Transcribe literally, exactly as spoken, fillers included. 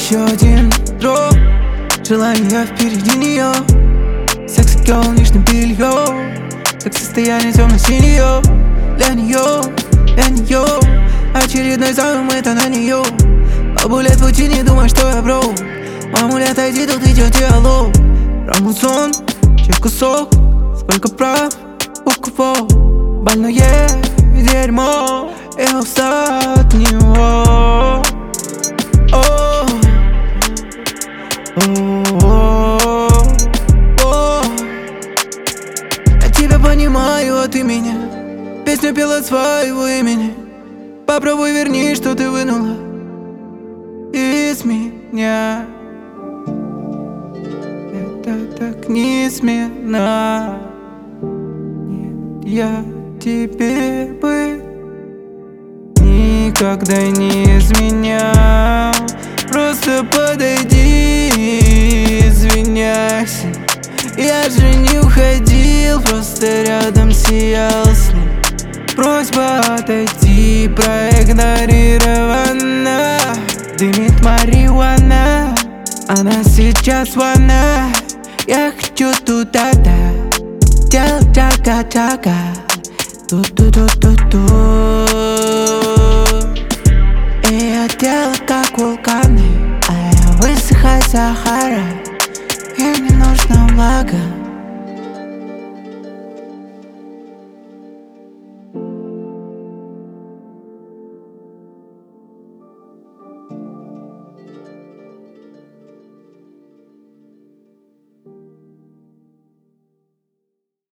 еще один дроп. Желание впереди нее. Секс и гел, нижнее белье. Как состояние темно-синее. Для нее, для нее. Очередной займ, это на нее. Бабуля, твой не думай, что я бро. Мамуля, отойди, тут идет диалог. Рамусон, чей кусок. Сколько прав у кого. Больное дерьмо. Я устал от него. О, о, о. Я тебя понимаю, а ты меня. Песню пела от своего имени. Попробуй верни, что ты вынула из меня. Это так несменно. Нет, я тебе бы никогда не изменял. Просто подойди, извиняйся. Я же не уходил, просто рядом сиял с ним. Просьба отойти, проигнорирована. Дымит марихуана, она сейчас ванна. Я хочу туда-да, делать чака-чака. Ту-ту-ту-ту-ту. И я делаю как вулканы, а я высыхаю за